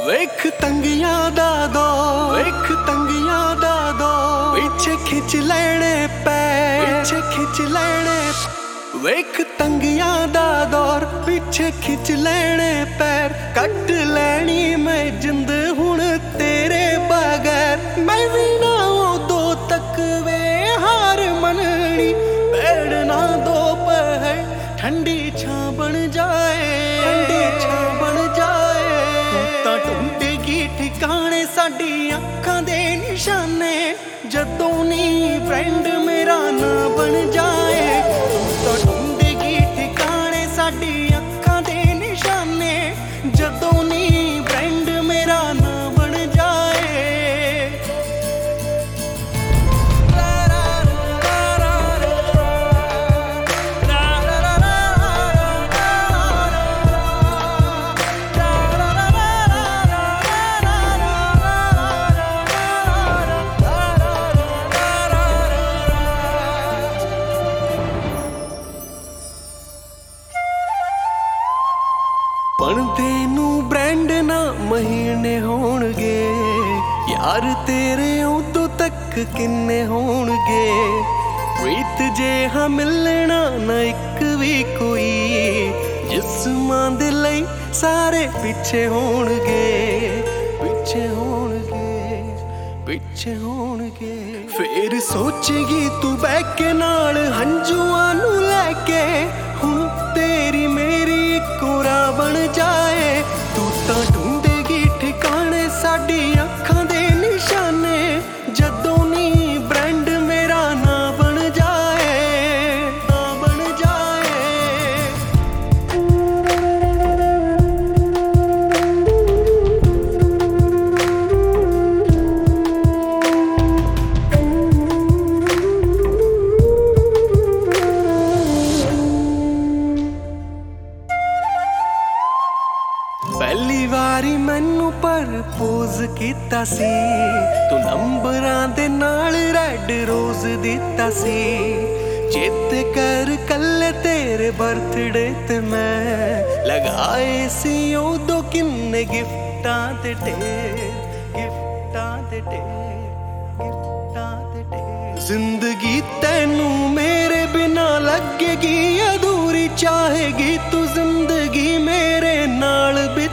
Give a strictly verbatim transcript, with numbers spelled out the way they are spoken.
वेख तंगियां दा दौर, वेख तंगियां दा दौर, पीछे खिंच लेने पैर, पीछे खिंच लेने। वेख तंगियां दा दौर, पीछे खिंच लेने पैर, कट लैनी मैं जिंद हुण तेरे बगैर। मैं भी ना उदों तक वे हार मननी, बैठना दोपहर ठंडी छां बन जाए, ठंडी छां बन जाए। तां ढूंढेगी ठिकाने साडी अखां दे निशाने, जदों नी फ्रेंड मेरा ना बन जाए। तां ढूंढेगी ठिकाने साडी अखां दे निशाने, जदों नी फ्रेंड मेरा ना बन जाए। बनदे नू ब्रांड ना महीने होणगे, यार तेरे उदों तक किन्ने होणगे। प्रीत जे हाँ मिलना ना इक भी कोई, जिस्मां दे लई सारे पिछे होणगे, पिछे होणगे, पिछे होणगे। फिर सोचेगी तू बैठ के नाल हंजुआं नू लैके, हुण तेरी मेरी इक्को राह बन जाए। तू तां ढूंढेगी ठिकाने साडी अखां दे निशाने, जदों नी ब्रांड मेरा ना बन जाए, ना बन जाए। पहली वारी मैनू प्रपोज कीता सी, तू नंबरां दे नाल रेड रोज दिता सी। चेते कर कल्ले तेरे बर्थडे ते मैं लगाए सी उदों किन्ने गिफ्टां दे ढेर, गिफ्टां दे ढेर, गिफ्टां दे ढेर। जिंदगी तैनू मेरे बिना लगेगी अधूरी, चाहेगी तू जिंदगी मेरे नाल।